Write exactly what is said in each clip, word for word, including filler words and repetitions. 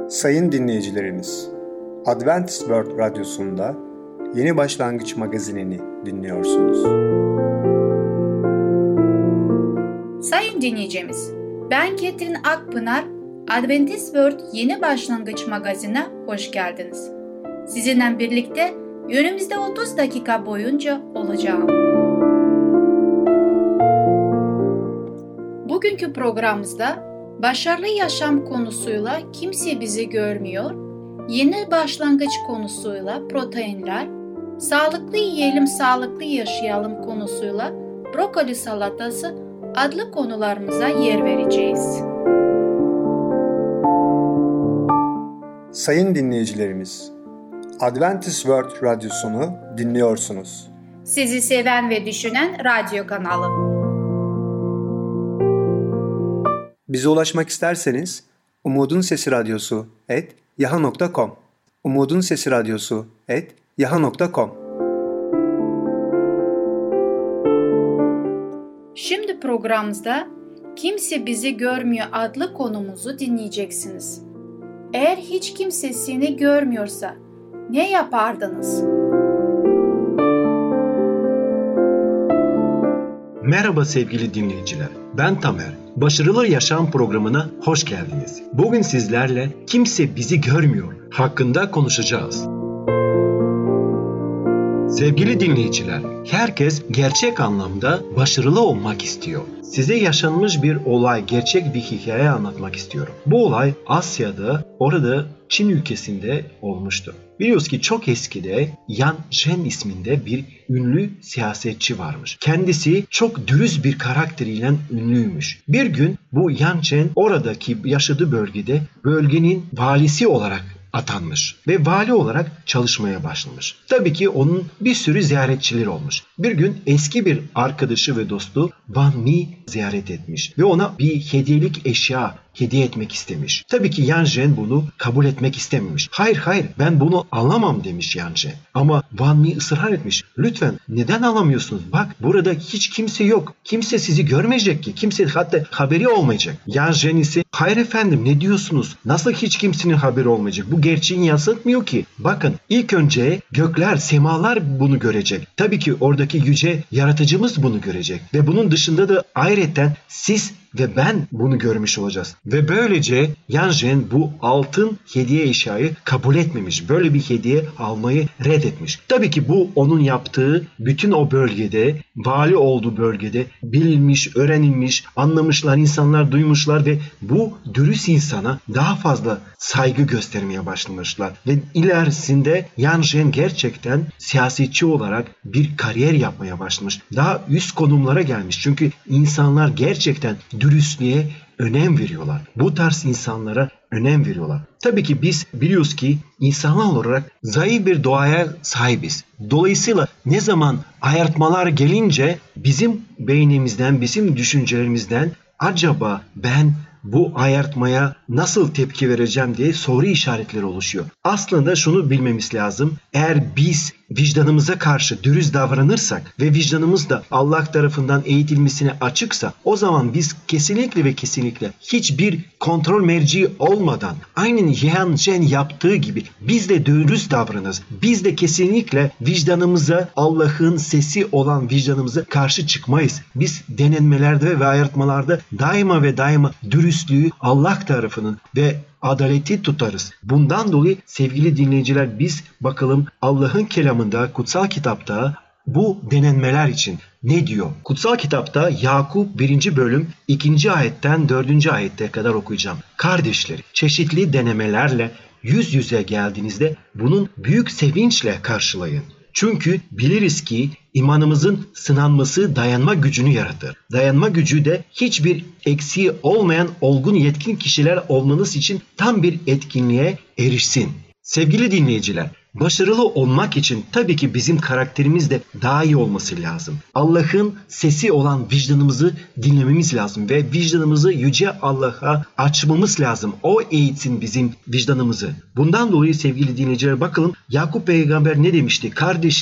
Sayın dinleyicilerimiz, Adventist World Radyosu'nda Yeni Başlangıç magazinini dinliyorsunuz. Sayın dinleyicimiz, ben Ketrin Akpınar, Adventist World Yeni Başlangıç magazine hoş geldiniz. Sizinle birlikte önümüzde otuz dakika boyunca olacağım. Bugünkü programımızda başarılı yaşam konusuyla kimse bizi görmüyor, yeni başlangıç konusuyla proteinler, sağlıklı yiyelim, sağlıklı yaşayalım konusuyla brokoli salatası adlı konularımıza yer vereceğiz. Sayın dinleyicilerimiz, Adventist World Radyosunu dinliyorsunuz. Sizi seven ve düşünen radyo kanalı. Bize ulaşmak isterseniz Umutun Sesi Radyosu et yaha nokta com Umutun Sesi Radyosu et yaha nokta com. Şimdi programımızda Kimse Bizi Görmüyor adlı konumuzu dinleyeceksiniz. Eğer hiç kimse seni görmüyorsa ne yapardınız? Merhaba sevgili dinleyiciler, ben Tamer. Başarılı Yaşam programına hoş geldiniz. Bugün sizlerle Kimse Bizi Görmüyor hakkında konuşacağız. Sevgili dinleyiciler, herkes gerçek anlamda başarılı olmak istiyor. Size yaşanmış bir olay, gerçek bir hikaye anlatmak istiyorum. Bu olay Asya'da, orada Çin ülkesinde olmuştu. Biliyoruz ki çok eskide Yan Zhen isminde bir ünlü siyasetçi varmış. Kendisi çok dürüst bir karakteriyle ünlüymüş. Bir gün bu Yan Zhen oradaki yaşadığı bölgede bölgenin valisi olarak atanmış ve vali olarak çalışmaya başlamış. Tabii ki onun bir sürü ziyaretçileri olmuş. Bir gün eski bir arkadaşı ve dostu Wang Mi ziyaret etmiş ve ona bir hediyelik eşya hediye etmek istemiş. Tabii ki Yan Zhen bunu kabul etmek istememiş. Hayır hayır ben bunu alamam demiş Yan Zhen. Ama Wang Mi ısrar etmiş. Lütfen neden alamıyorsunuz? Bak burada hiç kimse yok. Kimse sizi görmeyecek ki. Kimse hatta haberi olmayacak. Yan Zhen ise hayır efendim ne diyorsunuz? Nasıl hiç kimsenin haberi olmayacak? Bu gerçeğini yansıtmıyor ki. Bakın ilk önce gökler, semalar bunu görecek. Tabii ki oradaki yüce yaratıcımız bunu görecek. Ve bunun dışında da ayrıca siz ve ben bunu görmüş olacağız. Ve böylece Yan Zhen bu altın hediye eşyayı kabul etmemiş. Böyle bir hediye almayı reddetmiş. Tabii ki bu onun yaptığı bütün o bölgede, vali olduğu bölgede bilinmiş, öğrenilmiş, anlamışlar, insanlar duymuşlar ve bu dürüst insana daha fazla saygı göstermeye başlamışlar. Ve ilerisinde Yan Zhen gerçekten siyasetçi olarak bir kariyer yapmaya başlamış. Daha üst konumlara gelmiş. Çünkü insanlar gerçekten dürüstlüğe önem veriyorlar. Bu tarz insanlara önem veriyorlar. Tabii ki biz biliyoruz ki insanlar olarak zayıf bir doğaya sahibiz. Dolayısıyla ne zaman ayartmalar gelince bizim beynimizden, bizim düşüncelerimizden acaba ben bu ayartmaya nasıl tepki vereceğim diye soru işaretleri oluşuyor. Aslında şunu bilmemiz lazım. Eğer biz vicdanımıza karşı dürüst davranırsak ve vicdanımız da Allah tarafından eğitilmesine açıksa o zaman biz kesinlikle ve kesinlikle hiçbir kontrol merci olmadan aynen Yan Zhen yaptığı gibi biz de dürüst davranırız. Biz de kesinlikle vicdanımıza, Allah'ın sesi olan vicdanımıza karşı çıkmayız. Biz denenmelerde ve ayartmalarda daima ve daima dürüstlüğü Allah tarafının ve adaleti tutarız. Bundan dolayı sevgili dinleyiciler biz bakalım Allah'ın kelamında, kutsal kitapta bu denenmeler için ne diyor? Kutsal kitapta Yakup birinci bölüm ikinci ayetten dördüncü ayete kadar okuyacağım. Kardeşleri, çeşitli denemelerle yüz yüze geldiğinizde bunun büyük sevinçle karşılayın. Çünkü biliriz ki imanımızın sınanması dayanma gücünü yaratır. Dayanma gücü de hiçbir eksiği olmayan olgun yetkin kişiler olmanız için tam bir etkinliğe erişsin. Sevgili dinleyiciler, başarılı olmak için tabii ki bizim karakterimiz de daha iyi olması lazım. Allah'ın sesi olan vicdanımızı dinlememiz lazım ve vicdanımızı yüce Allah'a açmamız lazım. O eğitsin bizim vicdanımızı. Bundan dolayı sevgili dinleyiciler bakalım Yakup peygamber ne demişti? Kardeşliğim,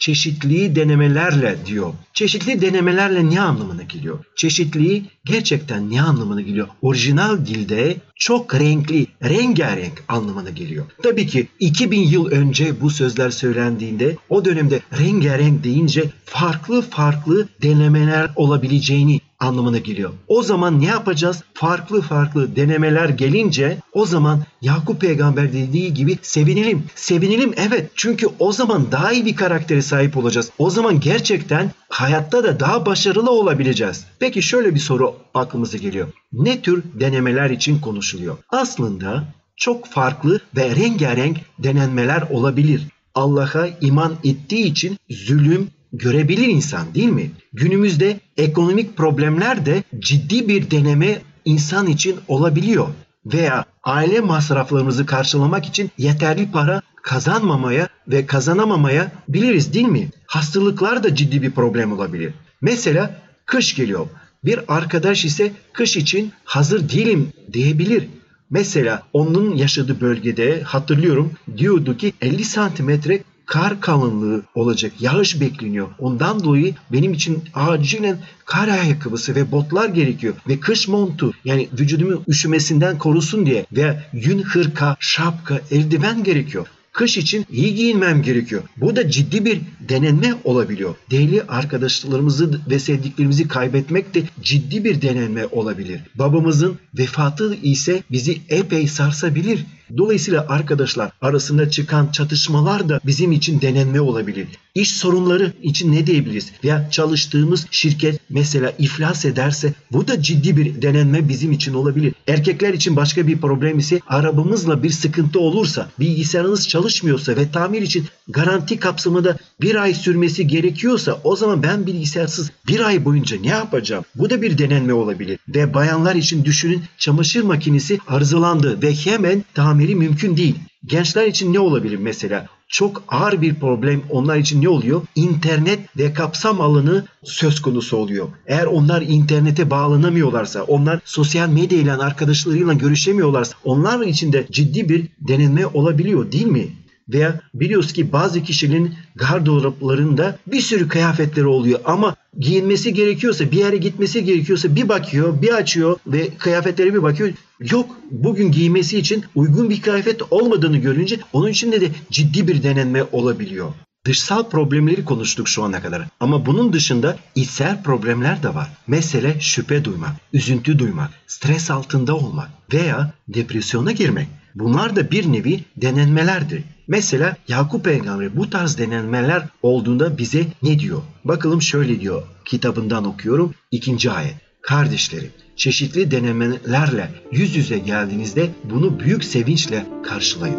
çeşitli denemelerle diyor. Çeşitli denemelerle ne anlamına geliyor? Çeşitli gerçekten ne anlamına geliyor? Orijinal dilde çok renkli, rengarenk anlamına geliyor. Tabii ki iki bin yıl önce bu sözler söylendiğinde o dönemde rengarenk deyince farklı farklı denemeler olabileceğini anlamına geliyor. O zaman ne yapacağız? Farklı farklı denemeler gelince o zaman Yakup Peygamber dediği gibi sevinelim. Sevinelim evet, çünkü o zaman daha iyi bir karaktere sahip olacağız. O zaman gerçekten hayatta da daha başarılı olabileceğiz. Peki şöyle bir soru aklımıza geliyor. Ne tür denemeler için konuşuluyor? Aslında çok farklı ve rengarenk denemeler olabilir. Allah'a iman ettiği için zulüm görebilir insan, değil mi? Günümüzde ekonomik problemler de ciddi bir deneme insan için olabiliyor. Veya aile masraflarımızı karşılamak için yeterli para kazanmamaya ve kazanamamaya biliriz, değil mi? Hastalıklar da ciddi bir problem olabilir. Mesela kış geliyor. Bir arkadaş ise kış için hazır değilim diyebilir. Mesela onun yaşadığı bölgede hatırlıyorum diyordu ki elli santimetre kar kalınlığı olacak, yağış bekleniyor. Ondan dolayı benim için acilen kar ayakkabısı ve botlar gerekiyor. Ve kış montu, yani vücudumu üşümesinden korusun diye, veya yün hırka, şapka, eldiven gerekiyor. Kış için iyi giyinmem gerekiyor. Bu da ciddi bir denenme olabiliyor. Değerli arkadaşlarımızı ve sevdiklerimizi kaybetmek de ciddi bir denenme olabilir. Babamızın vefatı ise bizi epey sarsabilir. Dolayısıyla arkadaşlar arasında çıkan çatışmalar da bizim için denenme olabilir. İş sorunları için ne diyebiliriz? Veya çalıştığımız şirket mesela iflas ederse bu da ciddi bir denenme bizim için olabilir. Erkekler için başka bir problem ise arabamızla bir sıkıntı olursa, bilgisayarınız çalışmıyorsa ve tamir için garanti kapsamında bir ay sürmesi gerekiyorsa o zaman ben bilgisayarsız bir ay boyunca ne yapacağım? Bu da bir denenme olabilir. Ve bayanlar için düşünün, çamaşır makinesi arızalandı ve hemen tamiri mümkün değil. Gençler için ne olabilir mesela? Çok ağır bir problem onlar için ne oluyor? İnternet ve kapsam alanı söz konusu oluyor. Eğer onlar internete bağlanamıyorlarsa, onlar sosyal medya ile arkadaşlarıyla görüşemiyorlarsa onlar için de ciddi bir denenme olabiliyor, değil mi? Veya biliyoruz ki bazı kişilerin gardıroplarında bir sürü kıyafetleri oluyor ama giyinmesi gerekiyorsa, bir yere gitmesi gerekiyorsa bir bakıyor, bir açıyor ve kıyafetlere bir bakıyor. Yok, bugün giymesi için uygun bir kıyafet olmadığını görünce onun için de, de ciddi bir denenme olabiliyor. Dışsal problemleri konuştuk şu ana kadar ama bunun dışında içsel problemler de var. Mesela şüphe duymak, üzüntü duymak, stres altında olmak veya depresyona girmek. Bunlar da bir nevi denenmelerdir. Mesela Yakup Peygamber bu tarz denenmeler olduğunda bize ne diyor? Bakalım şöyle diyor, kitabından okuyorum ikinci ayet. Kardeşlerim, çeşitli denemelerle yüz yüze geldiğinizde bunu büyük sevinçle karşılayın.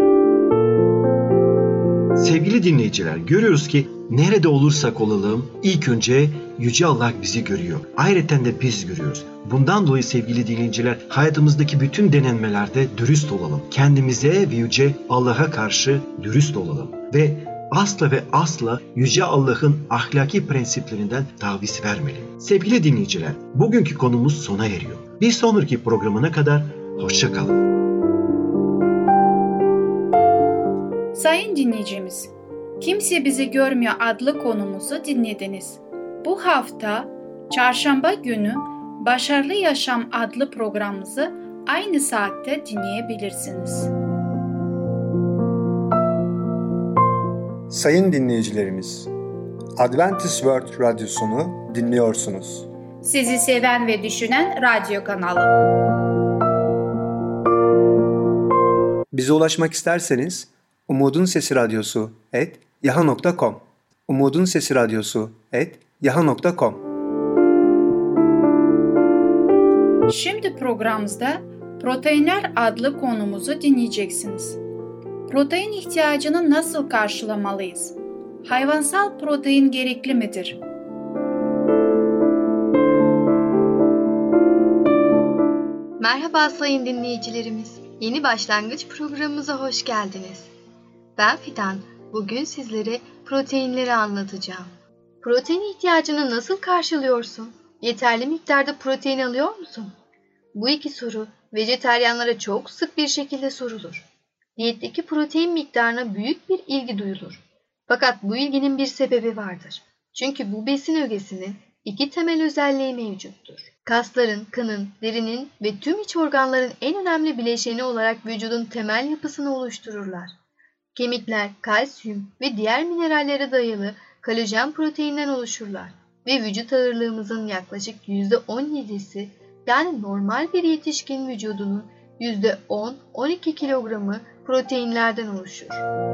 Sevgili dinleyiciler, görüyoruz ki nerede olursak olalım ilk önce Yüce Allah bizi görüyor. Ayrıca de biz görüyoruz. Bundan dolayı sevgili dinleyiciler, hayatımızdaki bütün denenmelerde dürüst olalım. Kendimize ve Yüce Allah'a karşı dürüst olalım. Ve asla ve asla Yüce Allah'ın ahlaki prensiplerinden taviz vermeyelim. Sevgili dinleyiciler, bugünkü konumuz sona eriyor. Bir sonraki programına kadar hoşça kalın. Sayın dinleyicimiz, Kimse Bizi Görmüyor adlı konumuzu dinlediniz. Bu hafta Çarşamba günü Başarılı Yaşam adlı programımızı aynı saatte dinleyebilirsiniz. Sayın dinleyicilerimiz, Adventist World Radyosunu dinliyorsunuz. Sizi seven ve düşünen radyo kanalı. Bize ulaşmak isterseniz Umutun Sesi Radyosu et yaha nokta com Umutun Sesi Radyosu et yaha nokta com. Şimdi programımızda Proteinler adlı konumuzu dinleyeceksiniz. Protein ihtiyacını nasıl karşılamalıyız? Hayvansal protein gerekli midir? Merhaba sayın dinleyicilerimiz. Yeni başlangıç programımıza hoş geldiniz. Ben Fidan. Bugün sizlere proteinleri anlatacağım. Protein ihtiyacını nasıl karşılıyorsun? Yeterli miktarda protein alıyor musun? Bu iki soru vejetaryenlere çok sık bir şekilde sorulur. Diyetteki protein miktarına büyük bir ilgi duyulur. Fakat bu ilginin bir sebebi vardır. Çünkü bu besin ögesinin iki temel özelliği mevcuttur. Kasların, kanın, derinin ve tüm iç organların en önemli bileşeni olarak vücudun temel yapısını oluştururlar. Kemikler, kalsiyum ve diğer minerallere dayalı kolajen proteinden oluşurlar ve vücut ağırlığımızın yaklaşık yüzde on yedisi, yani normal bir yetişkin vücudunun yüzde on on iki kilogramı proteinlerden oluşur.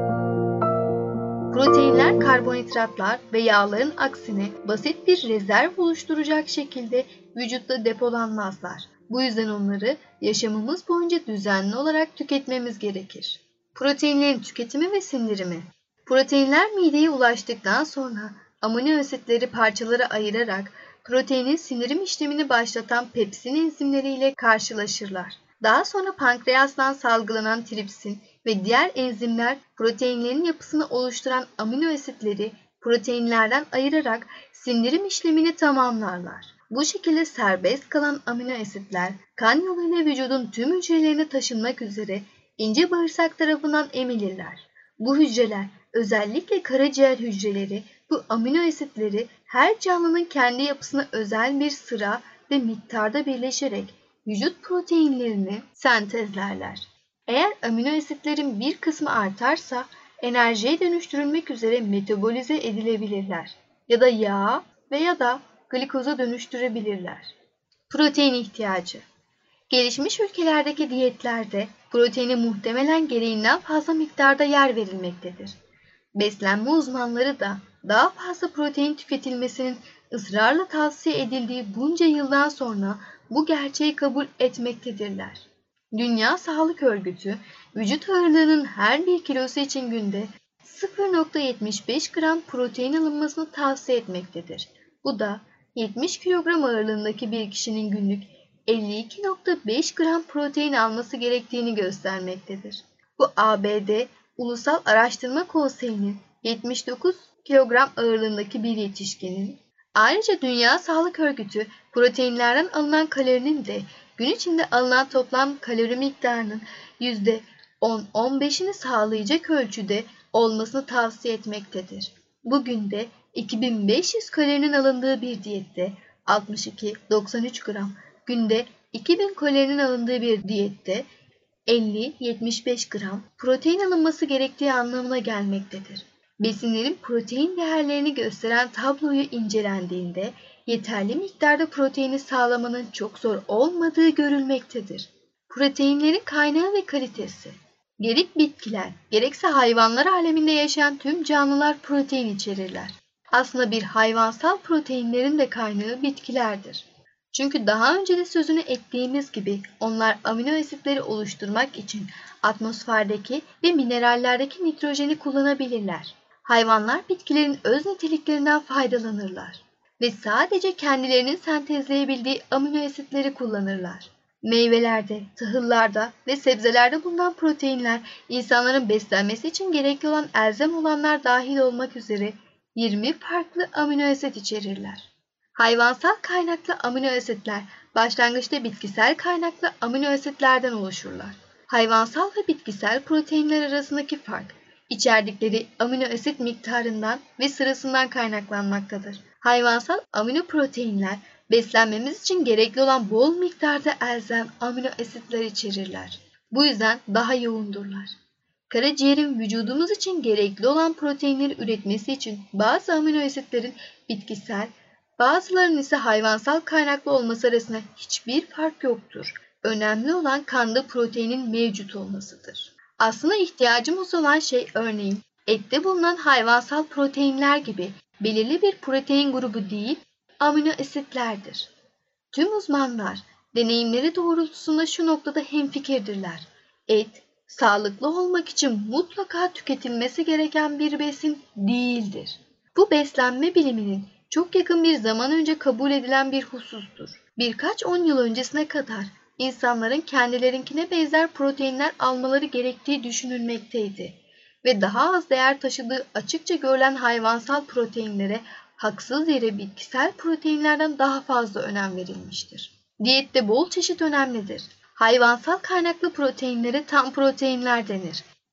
Proteinler karbonhidratlar ve yağların aksine basit bir rezerv oluşturacak şekilde vücutta depolanmazlar. Bu yüzden onları yaşamımız boyunca düzenli olarak tüketmemiz gerekir. Proteinlerin tüketimi ve sindirimi. Proteinler mideye ulaştıktan sonra amino asitleri parçalara ayırarak proteinin sindirim işlemini başlatan pepsin enzimleriyle karşılaşırlar. Daha sonra pankreastan salgılanan tripsin ve diğer enzimler proteinlerin yapısını oluşturan amino asitleri proteinlerden ayırarak sindirim işlemini tamamlarlar. Bu şekilde serbest kalan amino asitler kan yoluyla vücudun tüm hücrelerine taşınmak üzere ince bağırsak tarafından emilirler. Bu hücreler, özellikle karaciğer hücreleri, bu amino asitleri her canlının kendi yapısına özel bir sıra ve miktarda birleşerek vücut proteinlerini sentezlerler. Eğer amino asitlerin bir kısmı artarsa enerjiye dönüştürülmek üzere metabolize edilebilirler ya da yağ veya da glikoza dönüştürebilirler. Protein ihtiyacı. Gelişmiş ülkelerdeki diyetlerde proteine muhtemelen gereğinden fazla miktarda yer verilmektedir. Beslenme uzmanları da daha fazla protein tüketilmesinin ısrarla tavsiye edildiği bunca yıldan sonra bu gerçeği kabul etmektedirler. Dünya Sağlık Örgütü, vücut ağırlığının her bir kilosu için günde sıfır virgül yetmiş beş gram protein alınmasını tavsiye etmektedir. Bu da yetmiş kilogram ağırlığındaki bir kişinin günlük elli iki virgül beş gram protein alması gerektiğini göstermektedir. Bu A B D Ulusal Araştırma Konseyi'nin yetmiş dokuz kilogram ağırlığındaki bir yetişkinin, ayrıca Dünya Sağlık Örgütü proteinlerden alınan kalorinin de gün içinde alınan toplam kalori miktarının yüzde on on beşini sağlayacak ölçüde olmasını tavsiye etmektedir. Bugün de iki bin beş yüz kalorinin alındığı bir diyette altmış iki doksan üç gram, günde iki bin kalorinin alındığı bir diyette elli yetmiş beş gram protein alınması gerektiği anlamına gelmektedir. Besinlerin protein değerlerini gösteren tabloyu incelendiğinde yeterli miktarda proteini sağlamanın çok zor olmadığı görülmektedir. Proteinlerin kaynağı ve kalitesi. Gerek bitkiler, gerekse hayvanlar aleminde yaşayan tüm canlılar protein içerirler. Aslında bir hayvansal proteinlerin de kaynağı bitkilerdir. Çünkü daha önce de sözünü ettiğimiz gibi onlar amino asitleri oluşturmak için atmosferdeki ve minerallerdeki nitrojeni kullanabilirler. Hayvanlar bitkilerin öz niteliklerinden faydalanırlar ve sadece kendilerinin sentezleyebildiği amino asitleri kullanırlar. Meyvelerde, tahıllarda ve sebzelerde bulunan proteinler insanların beslenmesi için gerekli olan elzem olanlar dahil olmak üzere yirmi farklı amino asit içerirler. Hayvansal kaynaklı amino asitler başlangıçta bitkisel kaynaklı amino asitlerden oluşurlar. Hayvansal ve bitkisel proteinler arasındaki fark, içerdikleri amino asit miktarından ve sırasından kaynaklanmaktadır. Hayvansal amino proteinler beslenmemiz için gerekli olan bol miktarda elzem amino asitler içerirler. Bu yüzden daha yoğundurlar. Karaciğerin vücudumuz için gerekli olan proteinleri üretmesi için bazı amino asitlerin bitkisel, bazılarının ise hayvansal kaynaklı olması arasında hiçbir fark yoktur. Önemli olan kanda proteinin mevcut olmasıdır. Aslında ihtiyacımız olan şey örneğin ette bulunan hayvansal proteinler gibi belirli bir protein grubu değil, amino asitlerdir. Tüm uzmanlar deneyimleri doğrultusunda şu noktada hemfikirdirler. Et, sağlıklı olmak için mutlaka tüketilmesi gereken bir besin değildir. Bu beslenme biliminin çok yakın bir zaman önce kabul edilen bir husustur. Birkaç on yıl öncesine kadar insanların kendilerinkine benzer proteinler almaları gerektiği düşünülmekteydi ve daha az değer taşıdığı açıkça görülen hayvansal proteinlere haksız yere bitkisel proteinlerden daha fazla önem verilmiştir. Diyette bol çeşit önemlidir. Hayvansal kaynaklı proteinlere tam proteinler denir.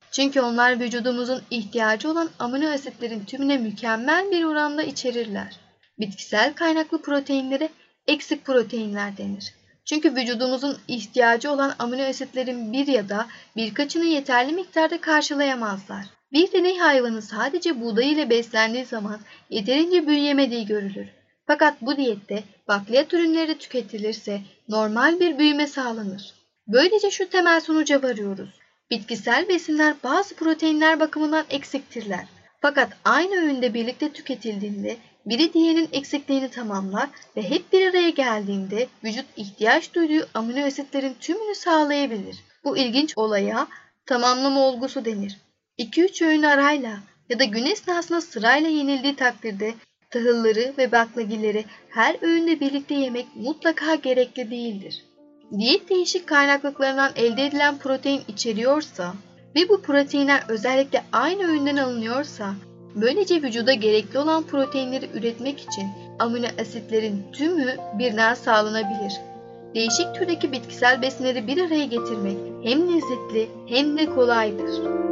Çünkü onlar vücudumuzun ihtiyacı olan amino asitlerin tümüne mükemmel bir oranda içerirler. Bitkisel kaynaklı proteinlere eksik proteinler denir. Çünkü vücudumuzun ihtiyacı olan amino asitlerin bir ya da birkaçını yeterli miktarda karşılayamazlar. Bir deney hayvanı sadece buğday ile beslendiği zaman yeterince büyüyemediği görülür. Fakat bu diyette bakliyat ürünleri tüketilirse normal bir büyüme sağlanır. Böylece şu temel sonuca varıyoruz. Bitkisel besinler bazı proteinler bakımından eksiktirler. Fakat aynı öğünde birlikte tüketildiğinde biri diğerinin eksikliğini tamamlar ve hep bir araya geldiğinde vücut ihtiyaç duyduğu amino asitlerin tümünü sağlayabilir. Bu ilginç olaya tamamlama olgusu denir. iki üç öğün arayla ya da gün esnasında sırayla yenildiği takdirde tahılları ve baklagilleri her öğünde birlikte yemek mutlaka gerekli değildir. Diyet değişik kaynaklıklarından elde edilen protein içeriyorsa ve bu proteinler özellikle aynı öğünden alınıyorsa, böylece vücuda gerekli olan proteinleri üretmek için amino asitlerin tümü birden sağlanabilir. Değişik türdeki bitkisel besinleri bir araya getirmek hem lezzetli hem de kolaydır.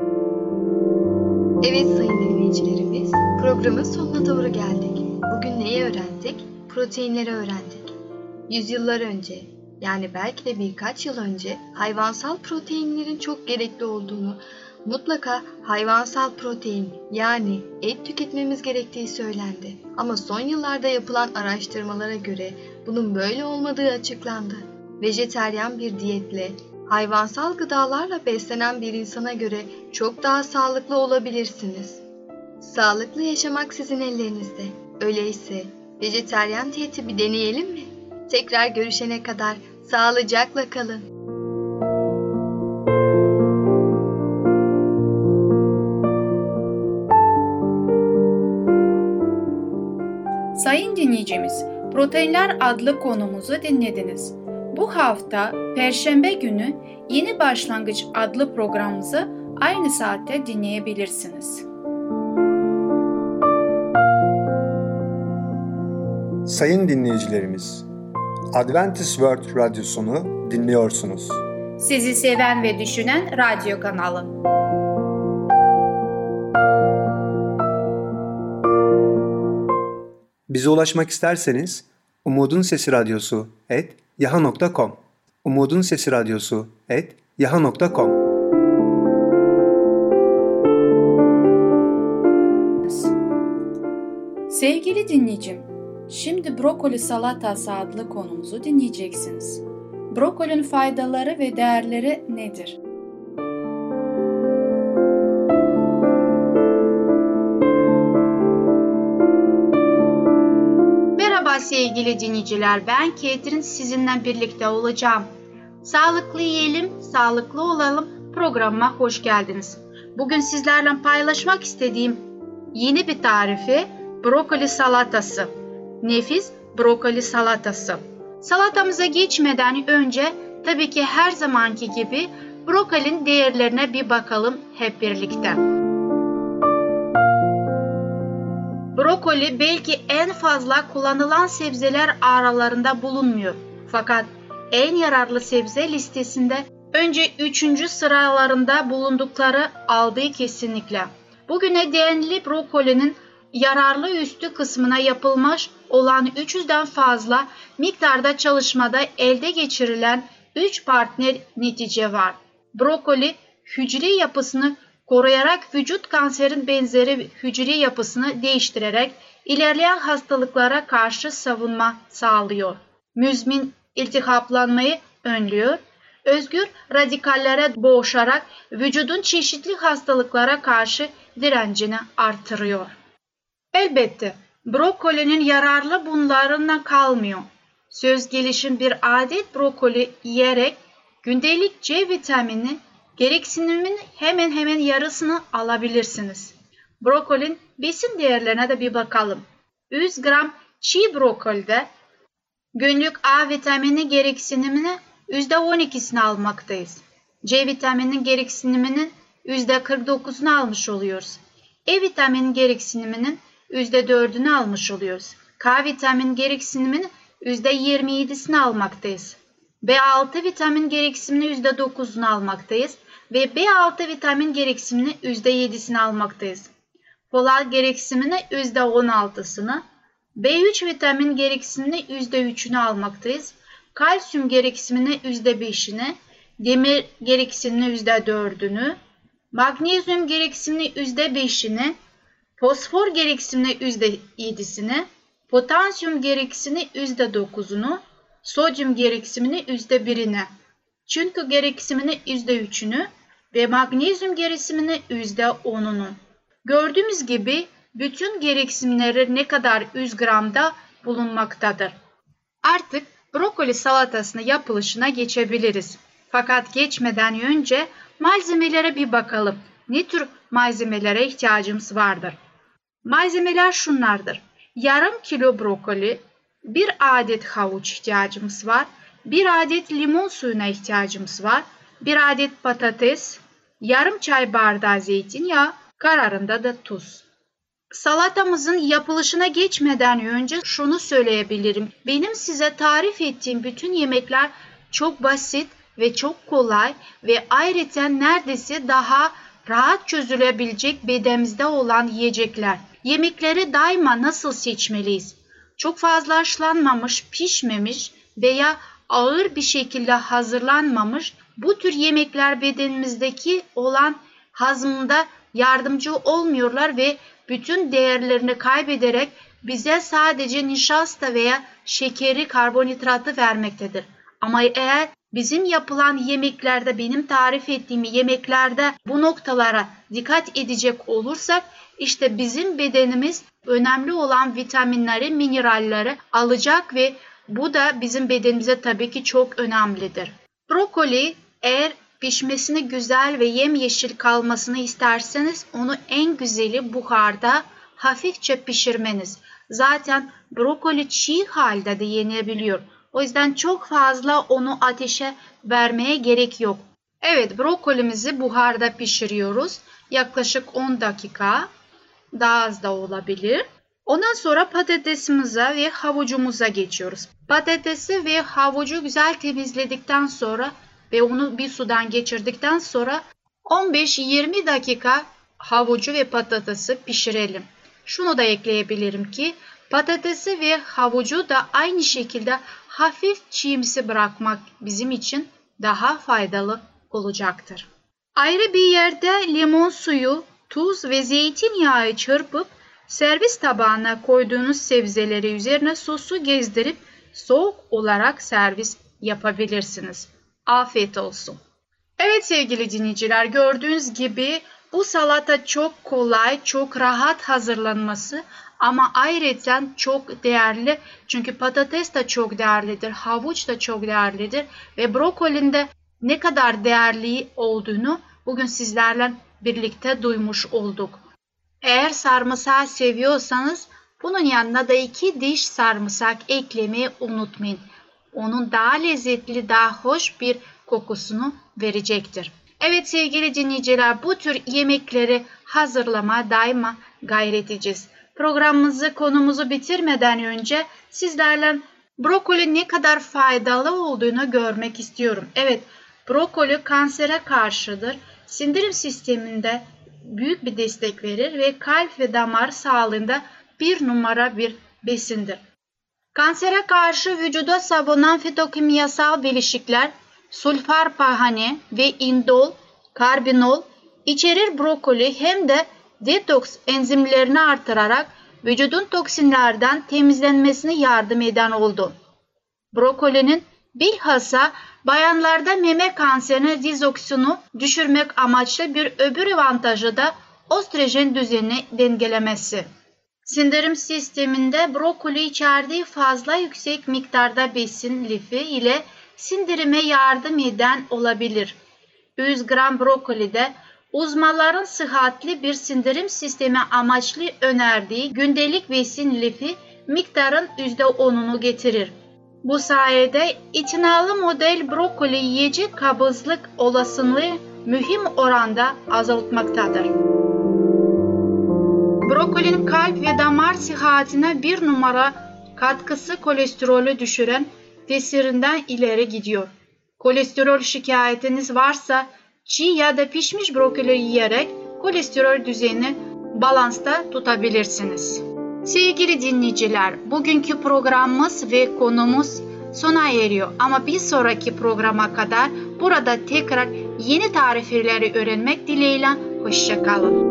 Evet sayın dinleyicilerimiz, programın sonuna doğru geldik. Bugün neyi öğrendik? Proteinleri öğrendik. Yüzyıllar önce, yani belki de birkaç yıl önce hayvansal proteinlerin çok gerekli olduğunu, mutlaka hayvansal protein yani et tüketmemiz gerektiği söylendi. Ama son yıllarda yapılan araştırmalara göre bunun böyle olmadığı açıklandı. Vejeteryan bir diyetle, hayvansal gıdalarla beslenen bir insana göre çok daha sağlıklı olabilirsiniz. Sağlıklı yaşamak sizin ellerinizde. Öyleyse vejeteryan diyeti bir deneyelim mi? Tekrar görüşene kadar sağlıcakla kalın. Sayın dinleyicimiz, Proteinler adlı konumuzu dinlediniz. Bu hafta Perşembe günü Yeni Başlangıç adlı programımızı aynı saatte dinleyebilirsiniz. Sayın dinleyicilerimiz, Adventist World Radyosunu dinliyorsunuz. Sizi seven ve düşünen radyo kanalı. Bize ulaşmak isterseniz Umutun Sesi Radyosu et yaha nokta com Umutun Sesi Radyosu et yaha nokta com. Sevgili dinleyicim, şimdi brokoli salatası adlı konumuzu dinleyeceksiniz. Brokolinin faydaları ve değerleri nedir? Merhaba sevgili dinleyiciler, ben Ketrin, sizinle birlikte olacağım. Sağlıklı yiyelim, sağlıklı olalım programıma hoş geldiniz. Bugün sizlerle paylaşmak istediğim yeni bir tarifi brokoli salatası. Nefis brokoli salatası. Salatamıza geçmeden önce tabii ki her zamanki gibi brokolinin değerlerine bir bakalım hep birlikte. Brokoli belki en fazla kullanılan sebzeler aralarında bulunmuyor. Fakat en yararlı sebze listesinde önce üçüncü sıralarında bulundukları aldığı kesinlikle. Bugüne değinli brokolinin yararlı üstü kısmına yapılmış olan üç yüzden fazla miktarda çalışmada elde geçirilen üç partner netice var. Brokoli hücre yapısını koruyarak vücut kanserin benzeri hücre yapısını değiştirerek ilerleyen hastalıklara karşı savunma sağlıyor. Müzmin iltihaplanmayı önlüyor. Özgür radikallere boğuşarak vücudun çeşitli hastalıklara karşı direncini artırıyor. Elbette brokolinin yararlı bunlarından kalmıyor. Söz gelişim bir adet brokoli yiyerek gündelik C vitamini gereksiniminin hemen hemen yarısını alabilirsiniz. Brokolinin besin değerlerine de bir bakalım. yüz gram çiğ brokolide günlük A vitamini gereksinimini yüzde on ikisini almaktayız. C vitamininin gereksiniminin yüzde kırk dokuzunu almış oluyoruz. E vitaminin gereksiniminin yüzde dördünü almış oluyoruz. K vitamini gereksiniminin yüzde yirmi yedisini almaktayız. B altı vitamin gereksinimini yüzde dokuzunu almaktayız ve B altı vitamin gereksinimini yüzde yedisini almaktayız. Folat gereksinimini yüzde on altısını, B üç vitamin gereksinimini yüzde üçünü almaktayız. Kalsiyum gereksinimini yüzde beşini, demir gereksinimini yüzde dördünü, magnezyum gereksinimini yüzde beşini, fosfor gereksinimini yüzde yedisini, potasyum gereksinimini yüzde dokuzunu, sodyum gereksinimini yüzde birini, çinko gereksinimini yüzde üçünü ve magnezyum gereksinimini yüzde onunu. Gördüğümüz gibi bütün gereksinimleri ne kadar yüz gramda bulunmaktadır. Artık brokoli salatasının yapılışına geçebiliriz. Fakat geçmeden önce malzemelere bir bakalım. Ne tür malzemelere ihtiyacımız vardır? Malzemeler şunlardır. Yarım kilo brokoli, bir adet havuç ihtiyacımız var, bir adet limon suyuna ihtiyacımız var, bir adet patates, yarım çay bardağı zeytinyağı, kararında da tuz. Salatamızın yapılışına geçmeden önce şunu söyleyebilirim. Benim size tarif ettiğim bütün yemekler çok basit ve çok kolay ve ayrıca neredeyse daha rahat çözülebilecek bedenimizde olan yiyecekler. Yemekleri daima nasıl seçmeliyiz? Çok fazla haşlanmamış, pişmemiş veya ağır bir şekilde hazırlanmamış bu tür yemekler bedenimizdeki olan hazmında yardımcı olmuyorlar ve bütün değerlerini kaybederek bize sadece nişasta veya şekeri, karbonhidratı vermektedir. Ama eğer bizim yapılan yemeklerde, benim tarif ettiğim yemeklerde bu noktalara dikkat edecek olursak, işte bizim bedenimiz önemli olan vitaminleri, mineralleri alacak ve bu da bizim bedenimize tabii ki çok önemlidir. Brokoli eğer pişmesini güzel ve yemyeşil kalmasını isterseniz onu en güzeli buharda hafifçe pişirmeniz. Zaten brokoli çiğ halde de yenebiliyor. O yüzden çok fazla onu ateşe vermeye gerek yok. Evet, brokolimizi buharda pişiriyoruz. Yaklaşık on dakika, daha az da olabilir. Ondan sonra patatesimize ve havucumuza geçiyoruz. Patatesi ve havucu güzel temizledikten sonra ve onu bir sudan geçirdikten sonra on beş yirmi dakika havucu ve patatesi pişirelim. Şunu da ekleyebilirim ki patatesi ve havucu da aynı şekilde hafif çiğimsi bırakmak bizim için daha faydalı olacaktır. Ayrı bir yerde limon suyu, tuz ve zeytinyağı çırpıp servis tabağına koyduğunuz sebzeleri üzerine sosu gezdirip soğuk olarak servis yapabilirsiniz. Afiyet olsun. Evet sevgili dinleyiciler, gördüğünüz gibi bu salata çok kolay, çok rahat hazırlanması ama ayrıca çok değerli. Çünkü patates de çok değerlidir, havuç da çok değerlidir ve brokolinin de ne kadar değerli olduğunu bugün sizlerle birlikte duymuş olduk. Eğer sarımsağı seviyorsanız bunun yanına da iki diş sarımsak eklemeyi unutmayın. Onun daha lezzetli, daha hoş bir kokusunu verecektir. Evet sevgili dinleyiciler, bu tür yemekleri hazırlamaya daima gayret edeceğiz. Programımızı, konumuzu bitirmeden önce sizlerle brokoli ne kadar faydalı olduğunu görmek istiyorum. Evet, brokoli kansere karşıdır. Sindirim sisteminde büyük bir destek verir ve kalp ve damar sağlığında bir numara bir besindir. Kansere karşı vücuda savunan fitokimyasal bileşikler sulfarpahane ve indol, karbinol içerir. Brokoli hem de detoks enzimlerini artırarak vücudun toksinlerden temizlenmesine yardım eden oldu. Brokolinin bilhassa bayanlarda meme kanserine dizoksinu düşürmek amaçlı bir öbür avantajı da östrojen düzenini dengelemesi. Sindirim sisteminde brokoli içerdiği fazla yüksek miktarda besin lifi ile sindirime yardım eden olabilir. yüz gram brokolide uzmanların sıhhatli bir sindirim sistemi amaçlı önerdiği gündelik besin lifi miktarın yüzde onunu getirir. Bu sayede itinalı model brokoli yiyecek kabızlık olasılığı mühim oranda azaltmaktadır. Brokolinin kalp ve damar sıhhatine bir numara katkısı kolesterolü düşüren tesirinden ileri gidiyor. Kolesterol şikayetiniz varsa çiğ ya da pişmiş brokoli yiyerek kolesterol düzeyini balansta tutabilirsiniz. Sevgili dinleyiciler, bugünkü programımız ve konumuz sona eriyor ama bir sonraki programa kadar burada tekrar yeni tarifleri öğrenmek dileğiyle hoşça kalın.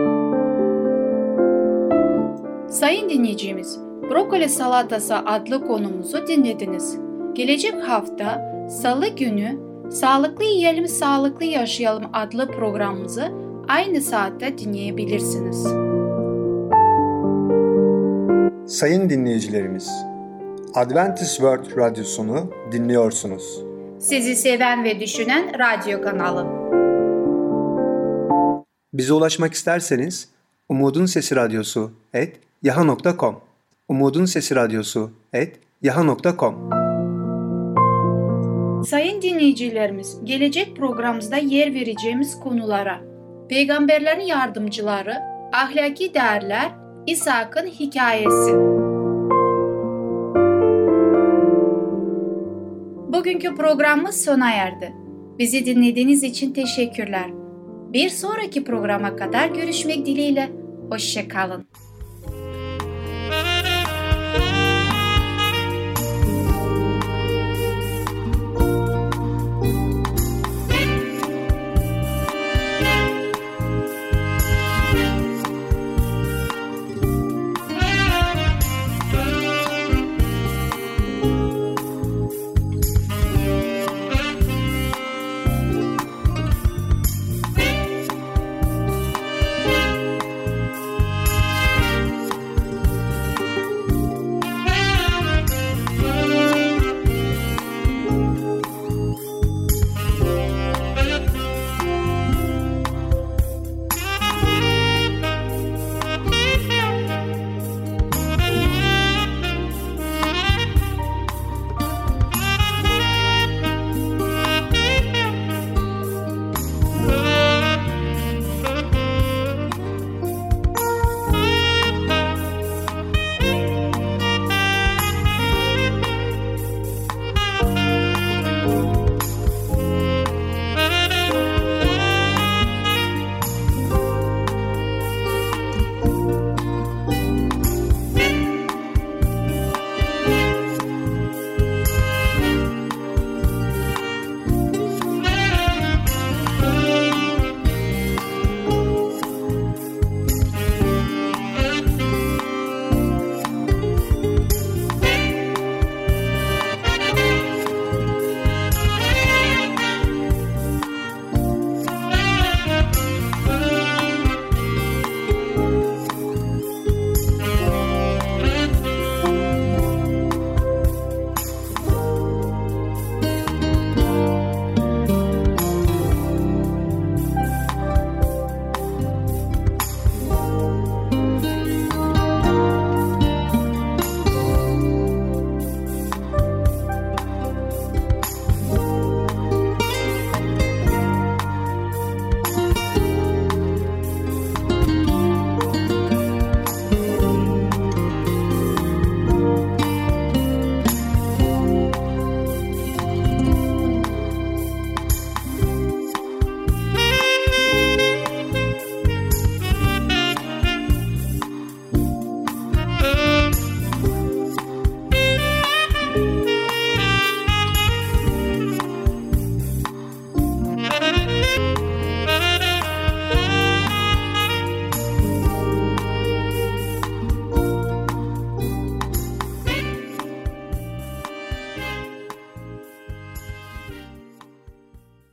Sayın dinleyicimiz, brokoli salatası adlı konumuzu dinlediniz. Gelecek hafta Salı günü Sağlıklı Yiyelim, Sağlıklı Yaşayalım adlı programımızı aynı saatte dinleyebilirsiniz. Sayın dinleyicilerimiz, Adventist World Radyosunu dinliyorsunuz. Sizi seven ve düşünen radyo kanalı. Bize ulaşmak isterseniz Umutun Sesi Radyosu et yaha nokta com Umutun Sesi Radyosu et yaha nokta com. Sayın dinleyicilerimiz, gelecek programımızda yer vereceğimiz konulara Peygamberlerin yardımcıları, ahlaki değerler, İshak'ın hikayesi. Bugünkü programımız sona erdi. Bizi dinlediğiniz için teşekkürler. Bir sonraki programa kadar görüşmek dileğiyle. Hoşça kalın.